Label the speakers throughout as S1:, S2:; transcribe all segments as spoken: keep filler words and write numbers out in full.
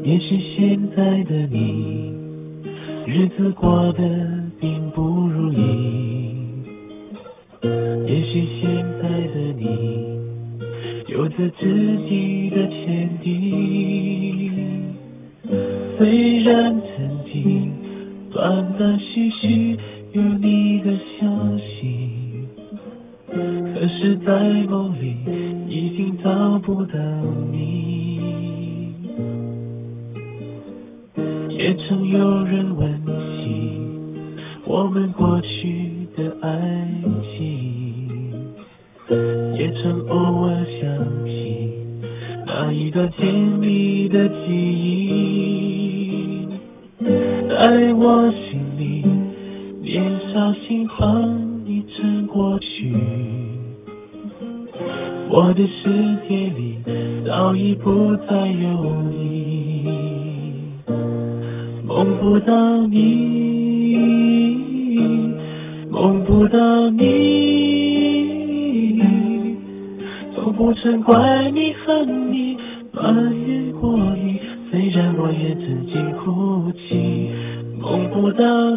S1: 也许现在的你，日子过得并不如意。也许现在的你，有着自己的天地。虽然曾经断断续续有你的消息，可是在梦里已经找不到你。也曾有人问起我们过去的爱情，也曾偶尔想起那一段甜蜜的记忆。在我心里，年少轻狂已成过去，我的世界里早已不再有你。梦不到你，梦不到你，从不曾怪你恨你，埋怨过你，虽然我也曾经哭泣。梦不到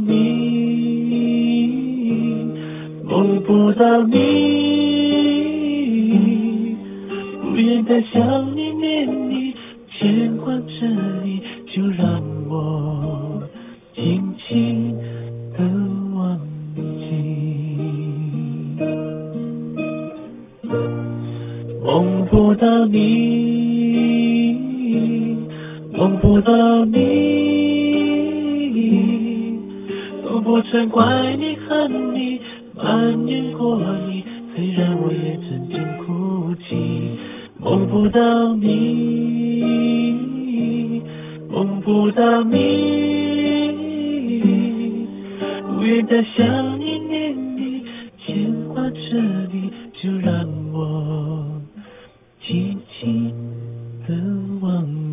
S1: 你，梦不到你，不愿再想你念你，牵挂着你，就让我轻轻地忘记。梦不到你，梦不到你，从不曾怪你恨你，埋怨过你，虽然我也曾经哭泣。梦不到你，梦不到你，不愿再想你念你，牵挂着你，就让我轻轻地忘记。